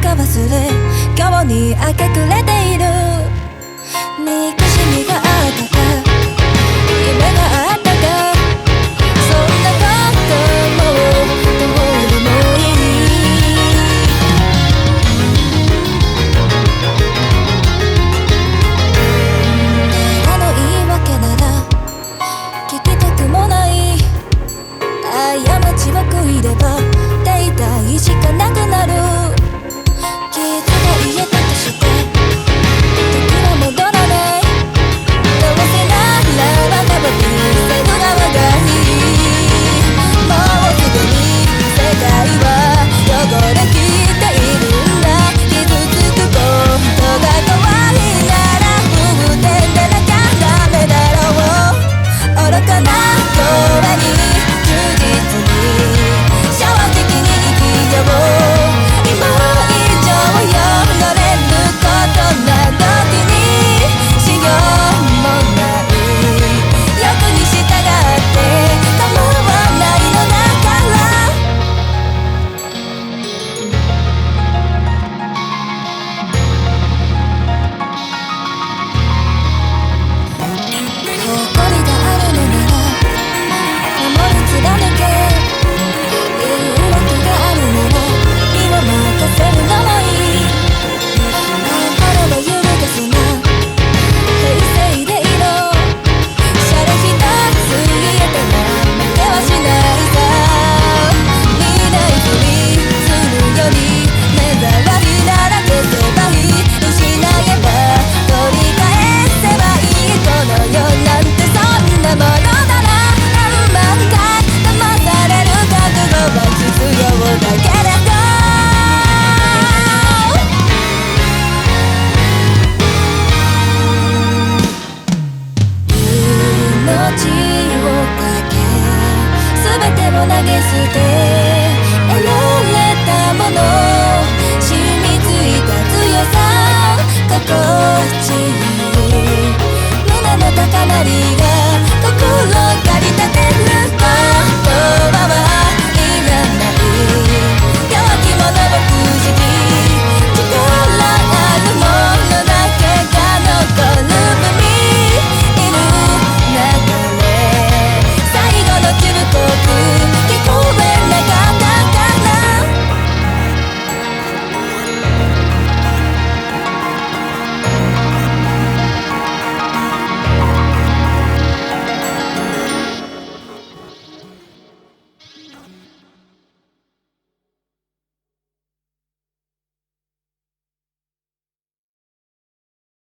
かはする今日に明け暮れている憎しみがあったか夢があったかそんなこともどうでもいいただの言い訳なら聞きたくもない過ちを悔いれば手痛いしかなくなる傷が癒えたとして時は戻らないどうせならば多分せる側がいいもうすでに世界は汚れきっているんだ傷つくことが怖いなら不天でなきゃダメだろう愚かな声に忠実に正直に生きよう今以上汚れることなど気にしようもない欲に従って構わないのだから誇りがあるのなら守り貫け言い訳があるなら身を任せるのもいい心を揺るがすな平静でいろシャレ一つ言えたら負けはしないさ見ないふりするより目障りなら消せばいい失えば取り返せばいいこの世なんてそんなものなら何万回騙される覚悟は必要だけれど命をかけ全てを投げ捨て得られたもの染みついた強さ心地いい胸の高鳴りが